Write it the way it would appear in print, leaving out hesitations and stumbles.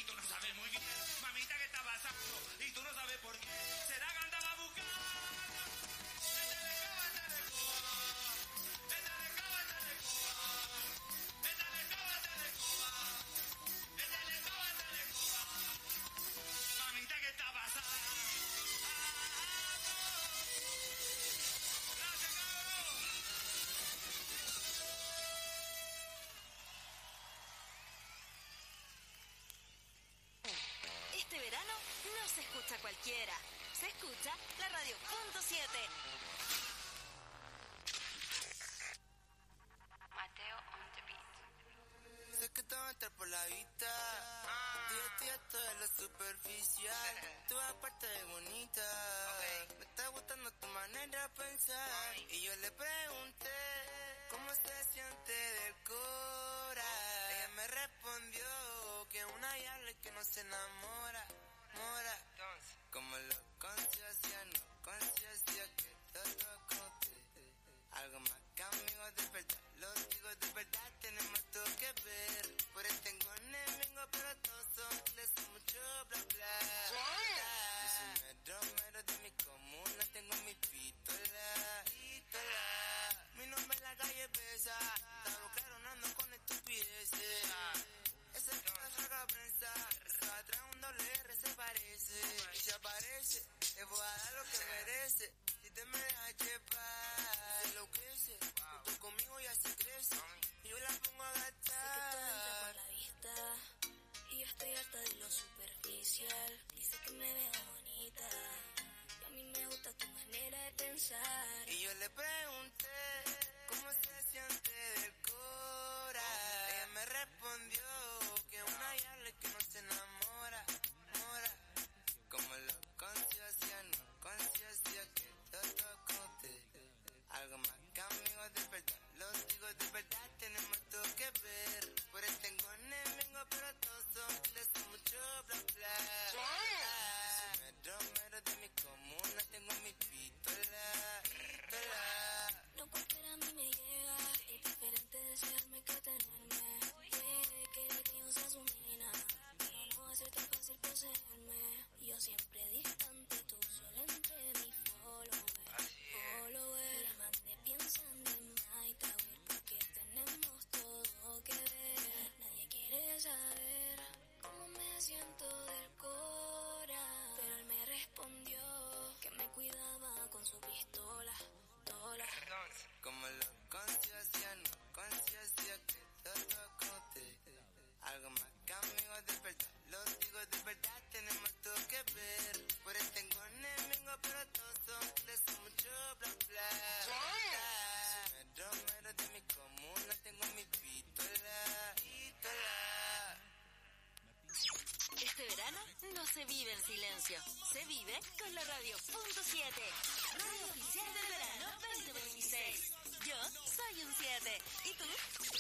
y tú no sabes muy bien, mamita, qué está pasando y tú no sabes por qué. Será que andaba a buscar. Mamita, ¿qué está pasando? Gracias, cabrón. Este verano no se escucha cualquiera, se escucha la Radio.7. Mateo on the beat. Sé que te va a entrar por la vista. Estoy harto de lo superficial. Tú aparte de bonita. Me está gustando tu manera de pensar. Y yo le pregunté cómo se siente del cora. Ella me respondió que una diabla que no se enamora. Mora. Como lo conciencia, no conciencia que todo conté. Algo más que amigos de verdad, los digo de verdad, tenemos todo que ver. Por eso tengo enemigos, pero todos son les mucho bla bla. Yo soy mero de mi comuna, tengo mi pistola. Mi nombre en la calle pesa, claro, claro, no ando con estupideces. Ese que no saca prensa, esa trae un doble R, se parece. Y se aparece, le voy a dar lo que merece. Si te me dejas llevar, se enloquece. Junto conmigo ya se crece. Y yo la pongo a gastar. Sé que todo entra por la vista. Y yo estoy harta de lo superficial. Dice que me veo bonita. Y a mí me gusta tu manera de pensar. Y yo le pregunté cómo se siente del cora. Ella me respondió que una diabla que no se enamora. Como lo conciencia, no conciencia que todo conté. Algo más que amigos de verdad, los digo de verdad, tenemos todo que ver. Por eso tengo enemigos, pero todos son les mucho bla bla. Yo soy mero de mi comuna, tengo mi pistola. No cualquiera a mí me llega. Es diferente desearme que tenerme. Quiere que yo sea su mina, pero no va a ser tan fácil poseerme. Yo siempre distante, tú solo entre mis followers. La mandé pensando en my tower porque tenemos todo que ver. Nadie quiere saber cómo me siento del cora, pero él me respondió que me cuidaba con su pistola. Como lo conciencia, no conciencia que todo conté. Algo más que amigos de verdad, los digo de verdad, tenemos todo que ver. Por eso tengo enemigos, pero todos son les mucho bla bla. Yo soy mero de mi comuna, tengo mi pistola. Este verano no se vive en silencio, se vive con la Radio.7, radio oficial del verano 2026. Yo soy un 7, ¿y tú?